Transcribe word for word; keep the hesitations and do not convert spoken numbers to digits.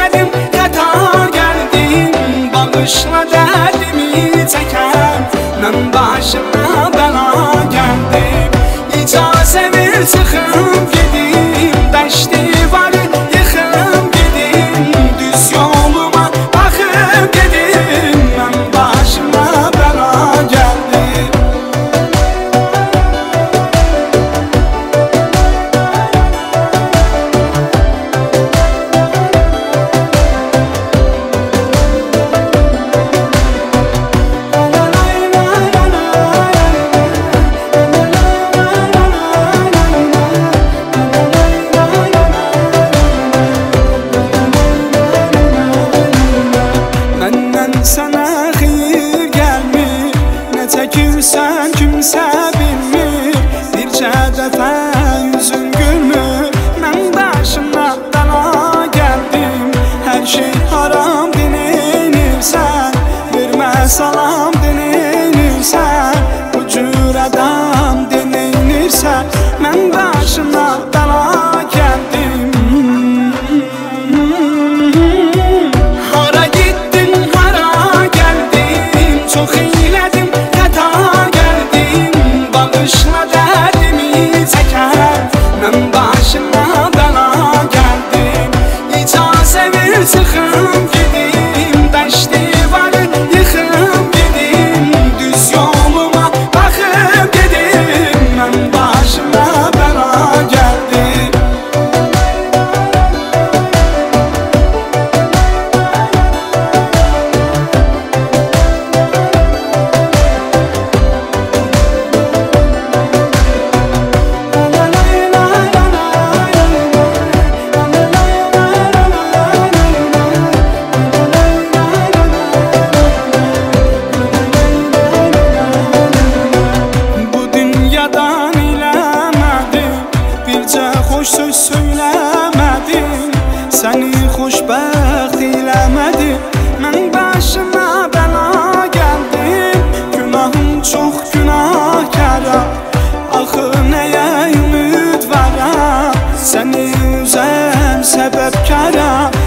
eylədim, xəta gəldim. Bağışla dərdimi çəkən, mən başıma bəla gəldim. İcazə ver çıxım gedim, dəşti varı yıxım gedim. Düz yoluma baxım gedim, mən başıma bəla gəldim. Sənə xeyir gəlmir, nə çəkirsən kimsə bilmir. Bircə dəfə yüzün gülmür, mən başıma bəla gəldim. Hər şey haram denilirsən, vermə salam denilirsən. Bu cür adam denilirsən, mən başıma bəla gəldim. Çox eylədim, xəta gəldim. Bağışla dərdimi çəkən, mən başıma bəla gəldim. İcazə ver çıxım gedim, dəşti varı yıxım gedim. Düz yoluma baxım gedim, mən başıma bəla gəldim. Xoş söz söyləmədim, səni xoşbəxt eləmədim. Mən başıma bəla gəldim, günahım çox günahkara. Axı nəyə ümid varam, səni üzəm səbəbkara.